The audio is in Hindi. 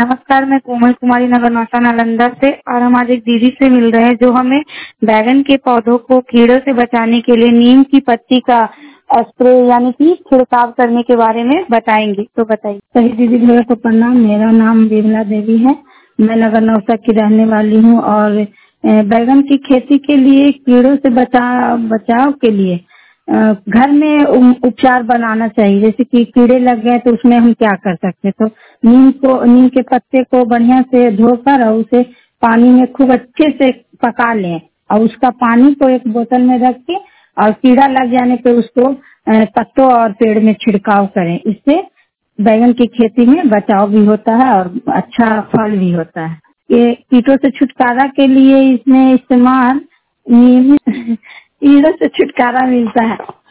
नमस्कार, मैं कोमल कुमारी नगर नौसा नालंदा से और हम आज एक दीदी से मिल रहे हैं जो हमें बैंगन के पौधों को कीड़ों से बचाने के लिए नीम की पत्ती का स्प्रे यानी कि छिड़काव करने के बारे में बताएंगी। तो बताइए। सही दीदी भैया को प्रणाम। मेरा नाम विमला देवी है। मैं नगर नौसा की रहने वाली हूँ और बैंगन की खेती के लिए कीड़ों से बचाव के लिए घर में उपचार बनाना चाहिए। जैसे कि कीड़े लग गए तो उसमें हम क्या कर सकते हैं। तो नीम के पत्ते को बढ़िया से धोकर और उसे पानी में खूब अच्छे से पका लें और उसका पानी को एक बोतल में रख के और कीड़ा लग जाने पे उसको पत्तों और पेड़ में छिड़काव करें। इससे बैंगन की खेती में बचाव भी होता है और अच्छा फल भी होता है। ये कीटों से छुटकारा के लिए इसमें इस्तेमाल नीम कीड़ों से छुटकारा मिलता है।